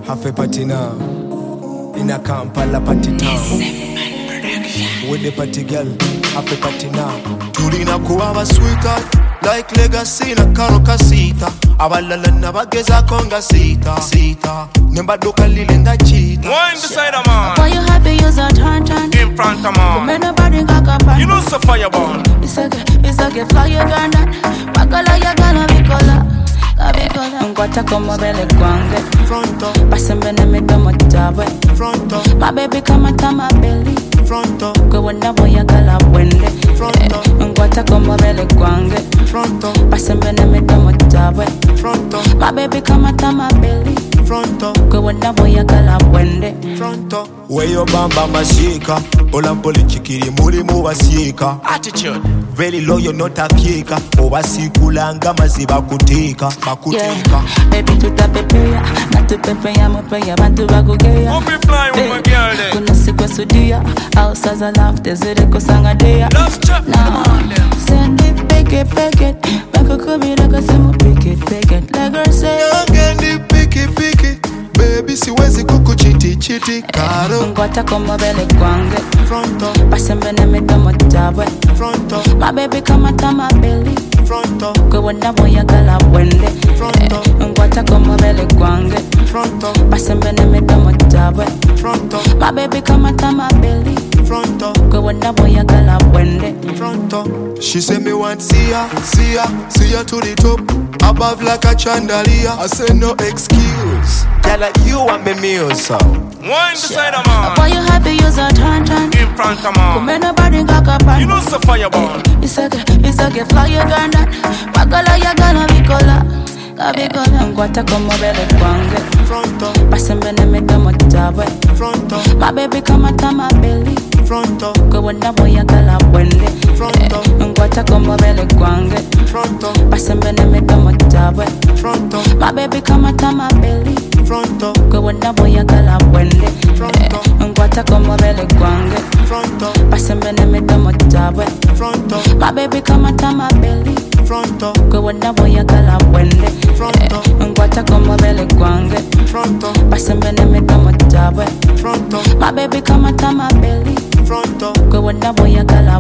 Have a party now. In a Kampala party town. With the party girl, have a party now. Tulina kuwa sweetheart, like legacy na karo kasita. Abalala na bageza konga sita. Nemba doka lile nda cheetah. Wind beside a man. Why you happy use a turn? In front of man. Come nobody got up. You know so fireball. It's okay, fly your gun. Wakala ya gana bikola. Ngwata como bele kwange Fronto, Pasembe na midomo tabwe fronto, My baby kama tama belly fronto, Kwe wenda boya gala wende Fronto. Ngwata como bele kwange fronto, Pasembe na midomo tabwe fronto, My baby kama tama belly fronto, Kwe wenda boya gala wende fronto. Weyo bamba mashika, polampoli chikiri muri mubasika. Attitude. Very loyal not a kieka. Obasikulanga maziba kutika, bakutika. Baby tutapepeya, natupepeya mupeya bantu bakugeya Hope you fly with my girl there. Kuna siku sudia, outside the love, tezere kusanga deya Love chat. Nah, send it, pick it Bako kubira kasemu pick it Like her say Yangendi piki baby siwezi kukuchiti karo. Ngwata koma bele kwange Fronto, Pasembe na midomo tabwe fronto, My baby kama tama belly fronto, Kwe wenda boya gala wende Fronto. Ngwata koma bele kwange fronto, Pasembe na midomo tabwe fronto, My baby kama tama belly fronto, Kwe wenda boya gala wende fronto. She say me want see ya to the top, above like a chandelier. I say no excuse, girl like you want me meal so. Wind beside a man. Why you happy use a turn? In front of man. Come nobody got up. You know so fireball. It's okay, fly your gun. Wakala ya gana bikola. Ngwata como bele kwange Fronto, Pasembe na midomo tabwe fronto, My baby kama tama belly fronto, Kwe wenda boya gala wende Fronto. Ngwata como bele kwange fronto, Pasembe na midomo tabwe fronto, My baby kama tama belly fronto, Kwe wenda boya gala wende Fronto. Ngwata como bele kwange fronto, Pasembe na midomo tabwe fronto, My baby kama tama belly fronto, Kwe wenda boya gala wende Fronto. Ngwata como bele kwange fronto, Pasembe na midomo tabwe fronto, My baby kama tama belly fronto. Kwe wenda boya gala